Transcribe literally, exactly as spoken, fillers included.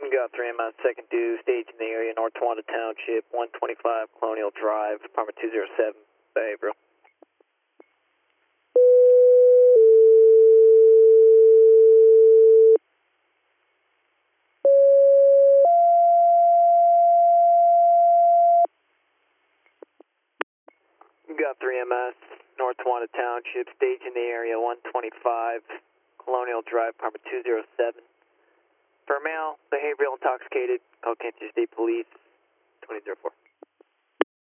Got three M S, second due, stage in the area, North Tawanda Township, one twenty-five Colonial Drive, apartment two oh seven, behavioral. Got three M S, North Tawanda Township, stage in the area, one twenty-five Colonial Drive, apartment two oh seven. For male, behavioral intoxicated, call Kansas State Police, twenty oh four.